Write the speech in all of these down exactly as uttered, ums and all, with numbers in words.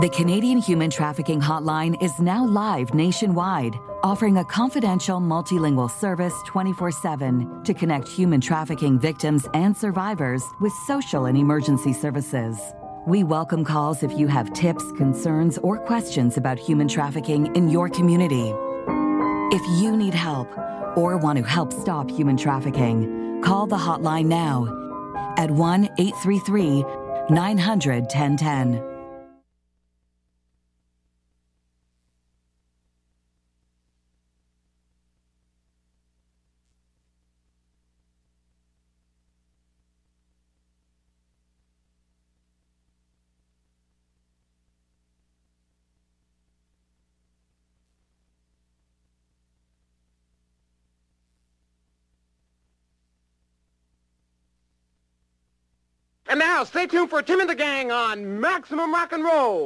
The Canadian Human Trafficking Hotline is now live nationwide, offering a confidential multilingual service twenty-four seven to connect human trafficking victims and survivors with social and emergency services. We welcome calls if you have tips, concerns, or questions about human trafficking in your community. If you need help or want to help stop human trafficking, call the hotline now at one eight three three, nine hundred, ten ten. And now, stay tuned for Tim and the Gang on Maximum Rock and Roll.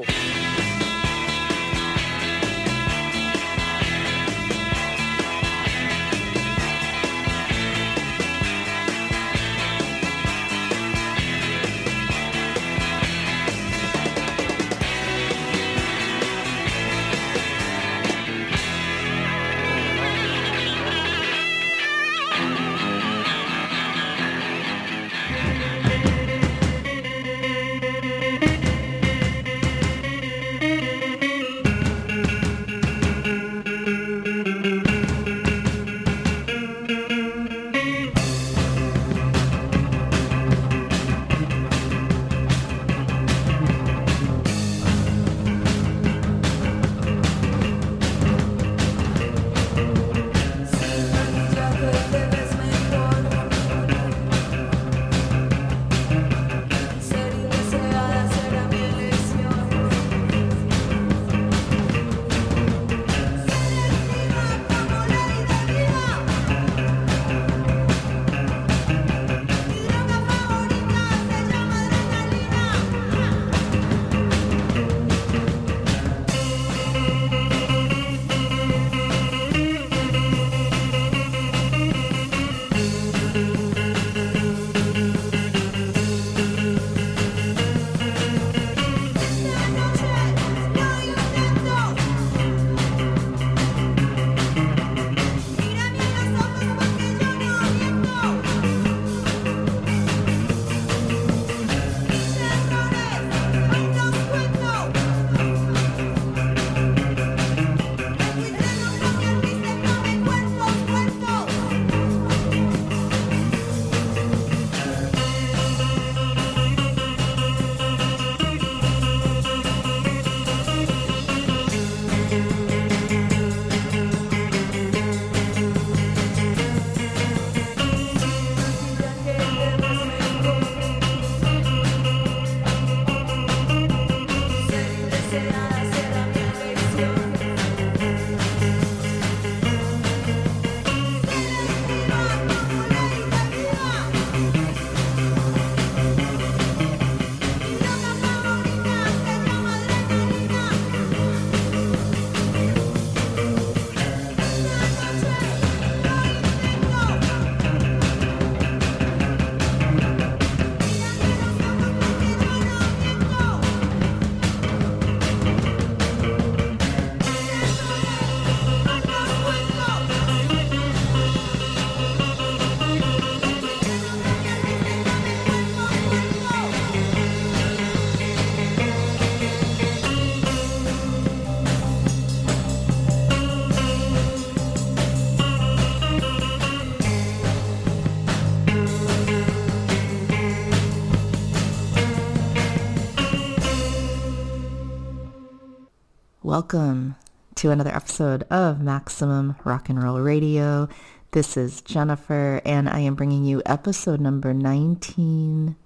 Welcome to another episode of Maximum Rock and Roll Radio. This is Jennifer, and I am bringing you episode number nineteen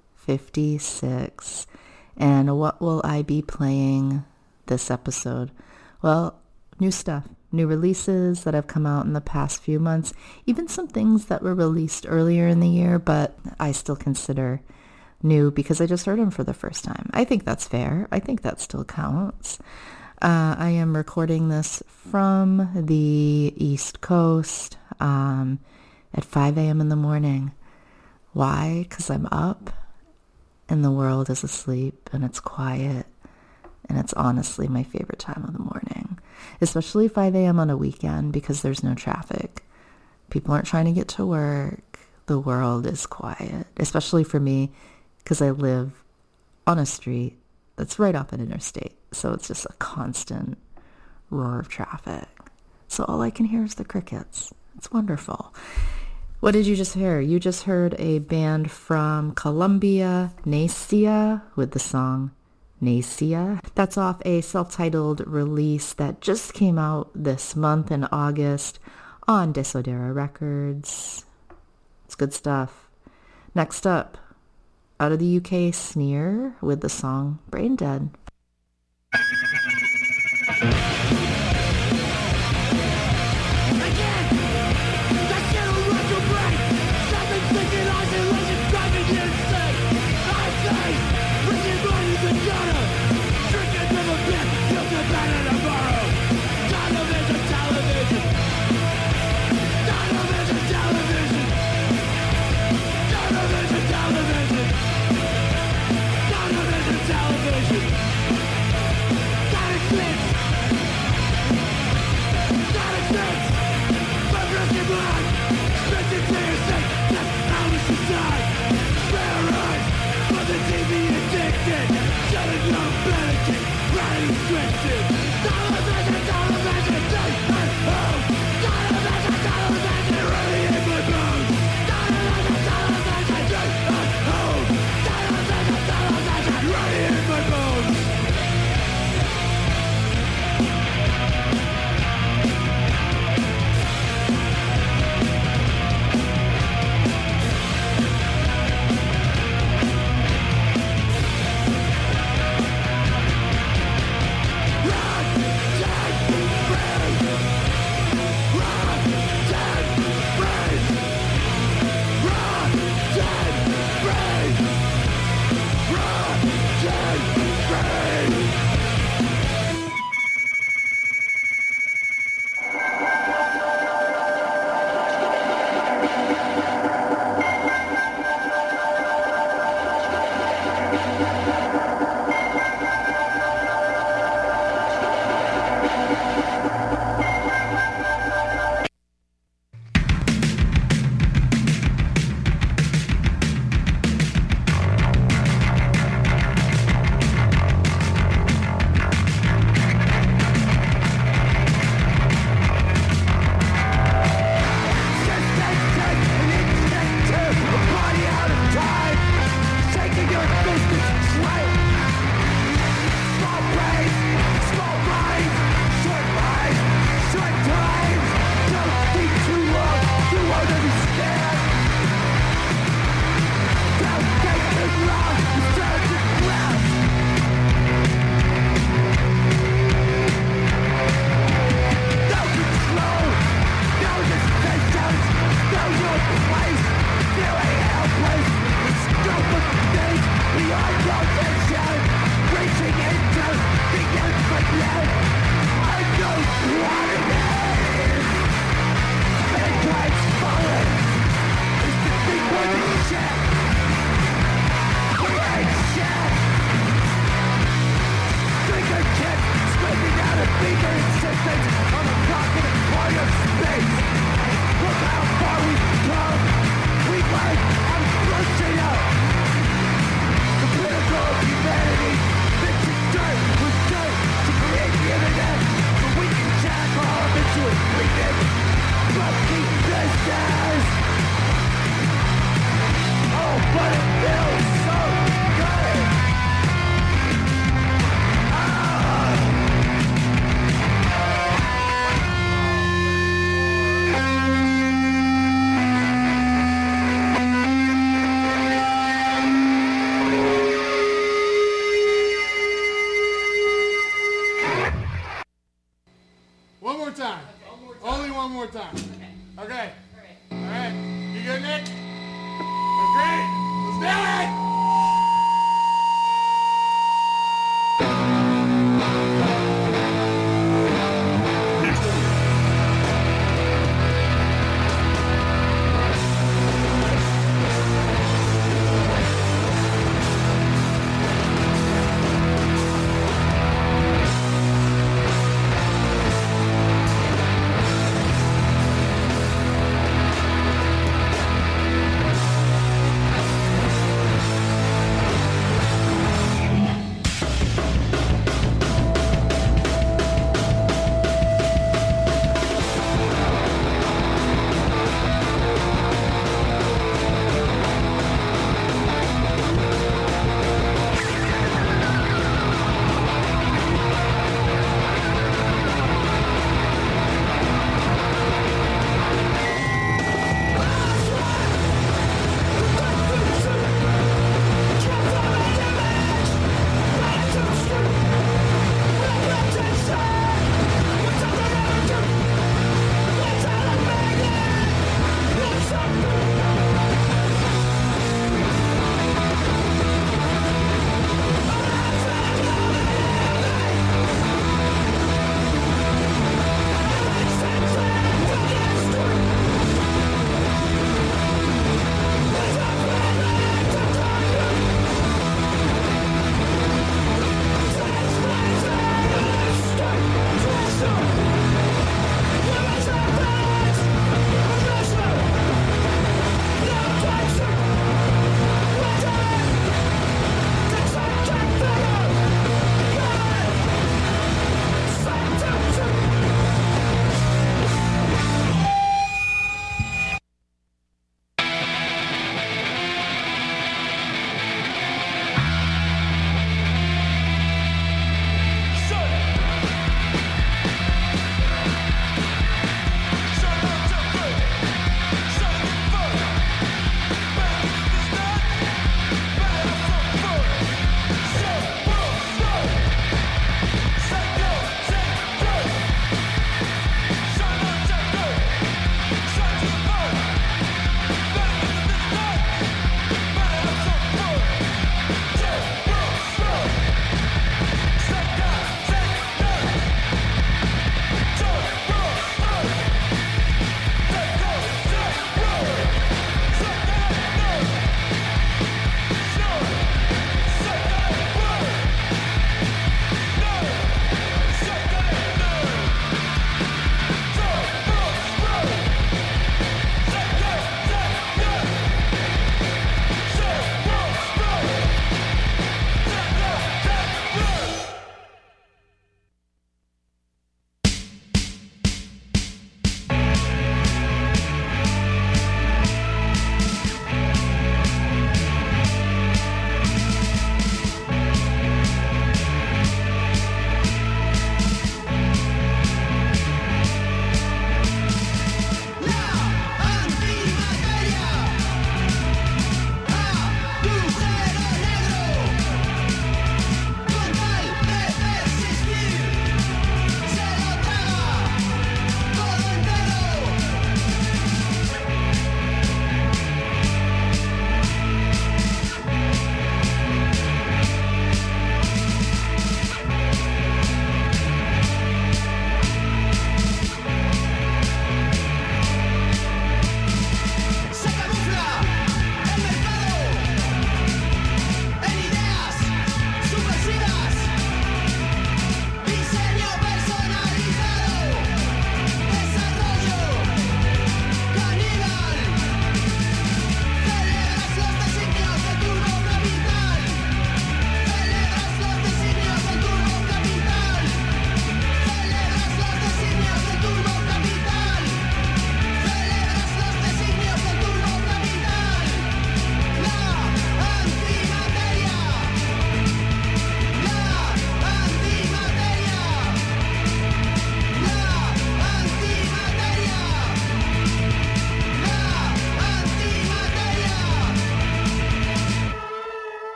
fifty-six. And what will I be playing this episode? Well, new stuff, new releases that have come out in the past few months, even some things that were released earlier in the year, but I still consider new because I just heard them for the first time. I think that's fair. I think that still counts. Uh, I am recording this from the East Coast um, at five a.m. in the morning. Why? Because I'm up and the world is asleep and it's quiet And it's honestly my favorite time of the morning, especially five a.m. on a weekend because there's no traffic. People aren't trying to get to work. The world is quiet, especially for me because I live on a street that's right off an interstate. So it's just a constant roar of traffic. So all I can hear is the crickets. It's wonderful. What did you just hear? You just heard a band from Colombia, Nacia, with the song Nacia. That's off a self-titled release that just came out this month in August on Desodera Records. It's good stuff. Next up, out of the U K, Sneer with the song Brain Dead.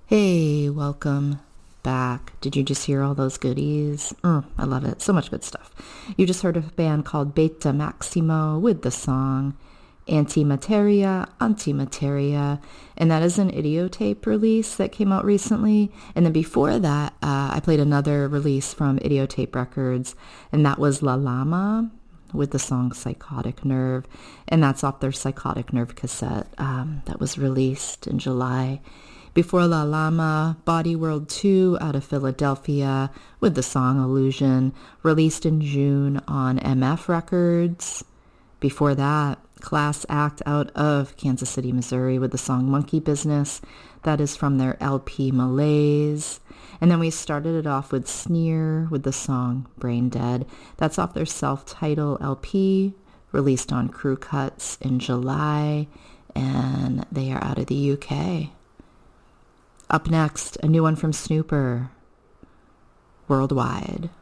Hey, welcome back. Did you just hear all those goodies? Mm, I love it. So much good stuff. You just heard of a band called Beta Maximo with the song Antimateria, Antimateria, and that is an Idiotape release that came out recently. And then before that, uh, I played another release from Idiotape Records, and that was La Llama with the song Psychotic Nerve, and that's off their Psychotic Nerve cassette um, that was released in July. Before La Llama, Body World two out of Philadelphia with the song Illusion, released in June on M F Records. Before that, Class Act out of Kansas City, Missouri with the song Monkey Business. That is from their L P Malaise. And then we started it off with Sneer with the song Brain Dead. That's off their self-titled L P, released on Crew Cuts in July, and they are out of the U K. Up next, a new one from Snooper, Worldwide.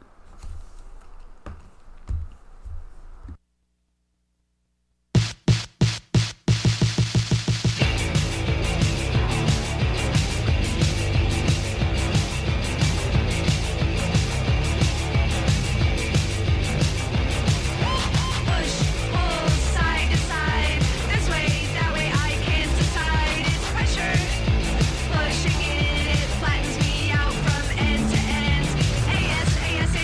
Pushing it, it flattens me out from end to end. A S A S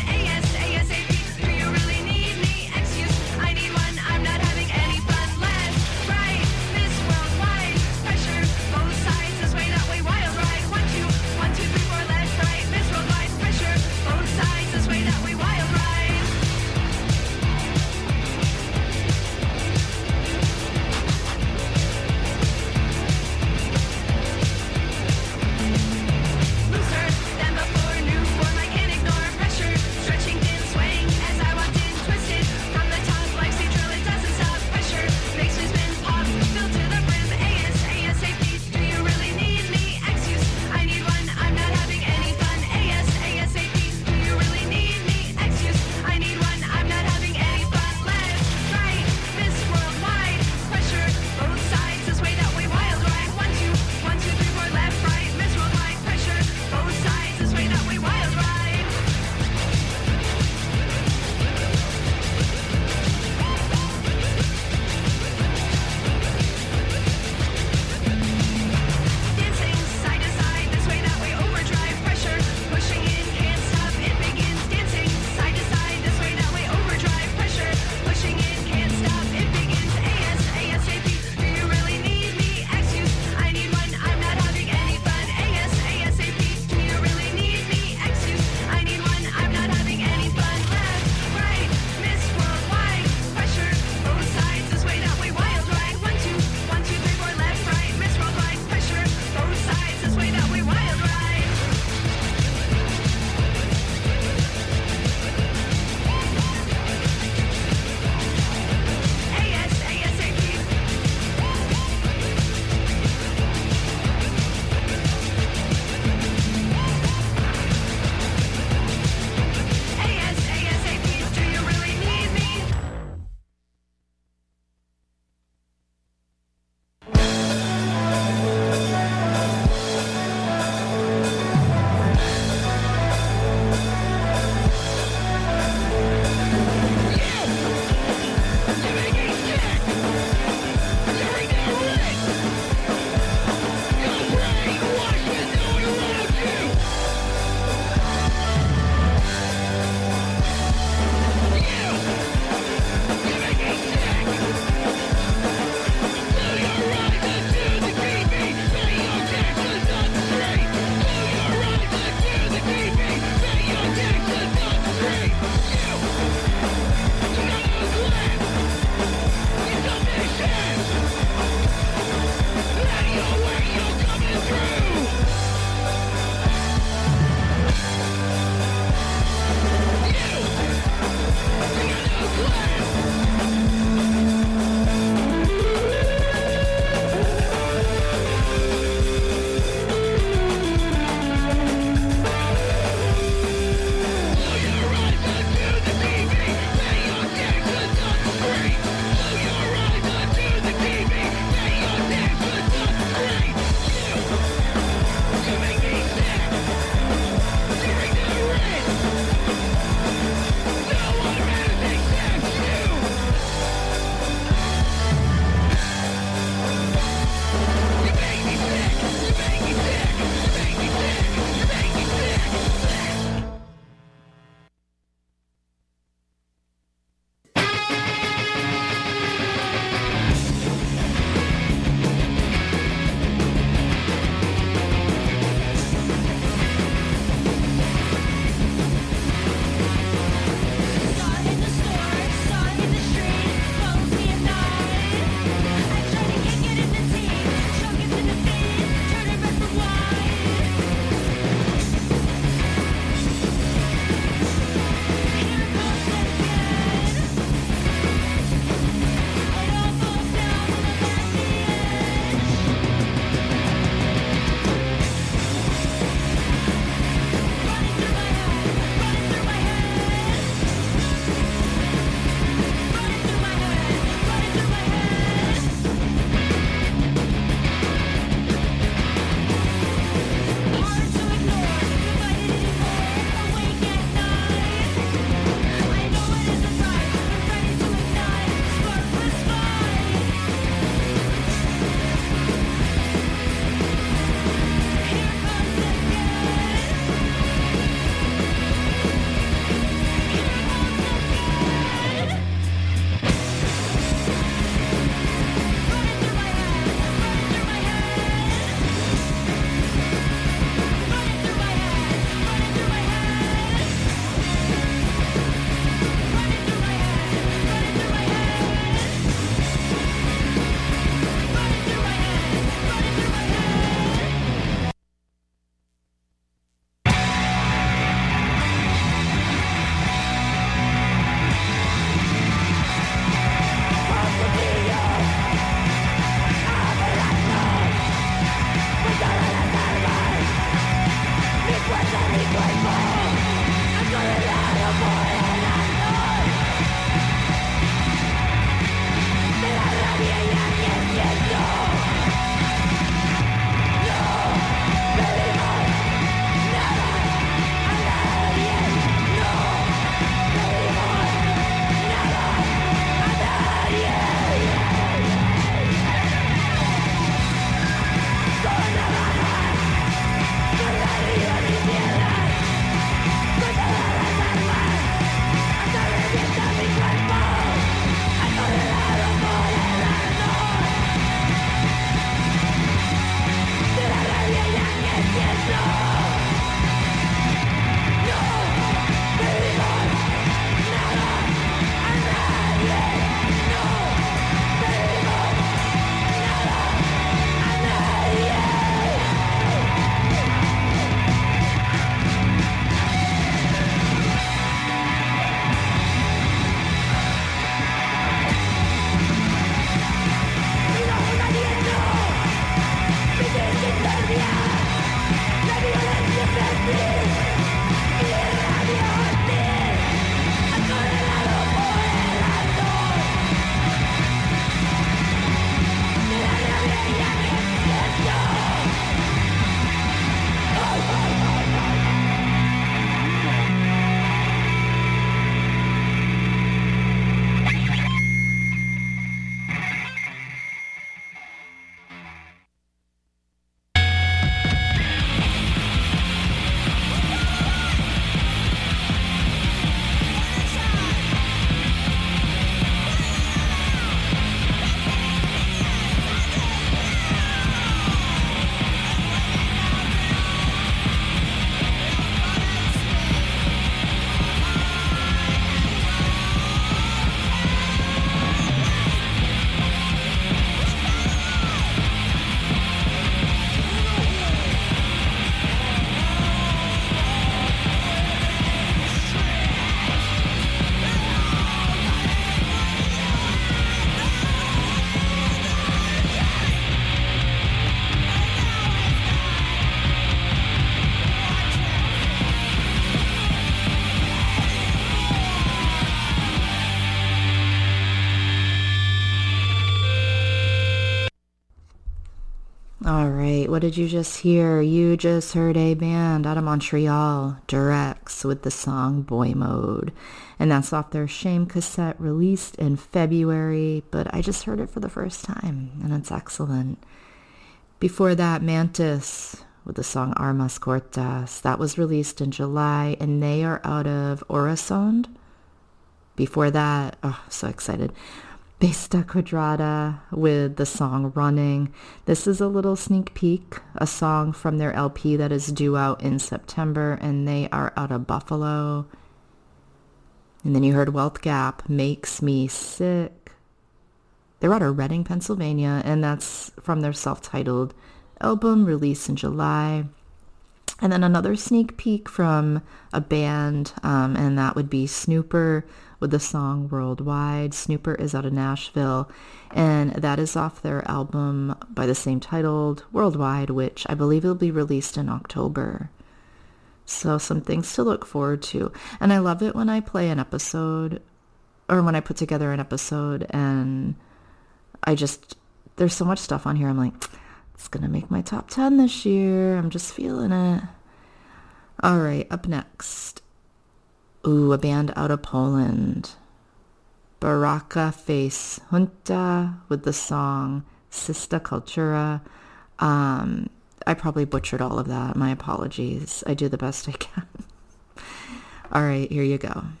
All right, what did you just hear? You just heard a band out of Montreal, Durex, with the song Boy Mode. And that's off their Shame cassette released in February, but I just heard it for the first time, and it's excellent. Before that, Mantis with the song Armas Cortas. That was released in July, and they are out of Orasond. Before that, oh, so excited. Besta Quadrada with the song Running. This is a little sneak peek, a song from their L P that is due out in September, and they are out of Buffalo. And then you heard Wealth Gap, Makes Me Sick. They're out of Reading, Pennsylvania, and that's from their self-titled album released in July. And then another sneak peek from a band, um, and that would be Snooper with the song Worldwide. Snooper is out of Nashville, and that is off their album by the same titled, Worldwide, which I believe will be released in October. So some things to look forward to. And I love it when I play an episode, or when I put together an episode, and I just, there's so much stuff on here. I'm like, it's going to make my top ten this year. I'm just feeling it. All right, up next. Ooh, a band out of Poland. Baraka Face Junta with the song Sista Kultura. Um, I probably butchered all of that. My apologies. I do the best I can. All right, here you go.